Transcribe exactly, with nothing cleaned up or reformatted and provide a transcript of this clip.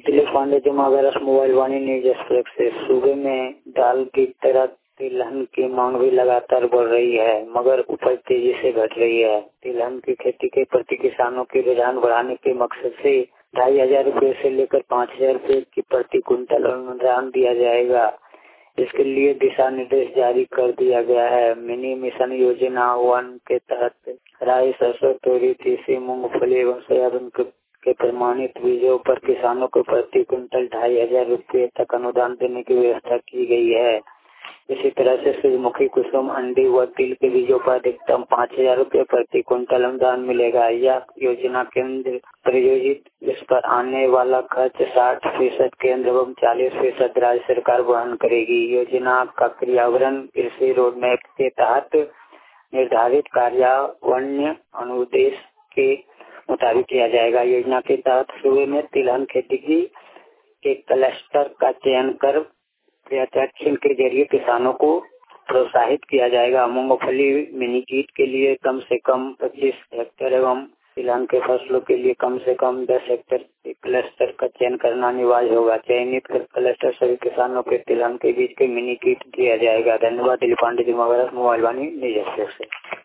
दिलीप पांडे जमागरस mobile Vaani news express से। सूबे में दाल की तरह तिलहन की मांग भी लगातार बढ़ रही है, मगर उपज तेजी से घट रही है। तिलहन की खेती के प्रति किसानों की रुझान बढ़ाने के मकसद से ढाई हजार रूपए से लेकर पाँच हजार रूपए की प्रति कुंटल अनुदान दिया जाएगा। इसके लिए दिशा निर्देश जारी कर दिया गया है। मिनी मिशन योजना वन के तहत राई, सरसों, तोरी, तीसी, मूंगफली एवं सोयाबीन के प्रमाणित बीजों पर किसानों को प्रति कुंटल ढाई हजार रूपए तक अनुदान देने की व्यवस्था की गई है। इसी तरह से सूरजमुखी, कुसुम, अंडी व तिल के बीजों पर अधिकतम पाँच हजार रूपए प्रति कुंटल अनुदान मिलेगा। यह योजना केंद्र प्रायोजित, इस पर आने वाला खर्च साठ फीसद केंद्र एवं चालीस फीसद राज्य सरकार वहन करेगी। योजना का क्रियान्वयन कृषि रोडमैप के तहत निर्धारित कार्यान्वयन अनुदेश के मुताबिक किया जाएगा। योजना के तहत सूबे में तिलहन खेती की के क्लस्टर का चयन कर प्रशिक्षण के जरिए किसानों को प्रोत्साहित किया जाएगा। मूंगफली मिनी कीट के लिए कम से कम पच्चीस हेक्टेयर एवं तिलहन के फसलों के लिए कम से कम दस हेक्टेयर के क्लस्टर का चयन करना अनिवार्य होगा। चयनित क्लस्टर सभी किसानों के तिलहन के बीच के मिनी कीट दिया जाएगा। धन्यवाद। दिलीप पांडे जमागरस मोबाइल वाणी न्यूज एक्सप्रेस से।